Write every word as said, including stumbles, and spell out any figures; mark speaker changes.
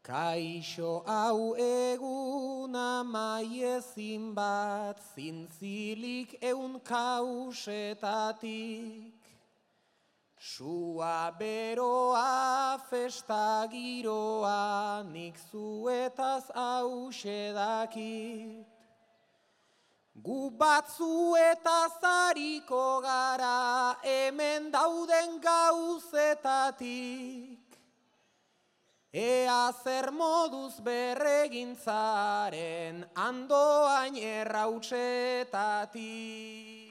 Speaker 1: Kaixo hau egun amaiezin bat, zintzilik eun kausetatik. Sua beroa, festa giroa, nik zuetaz hause dakit. Gu batzuetaz hariko gara, hemen dauden gauzetatik. Ea zer moduz berregintzaren, andoain errautsetatik.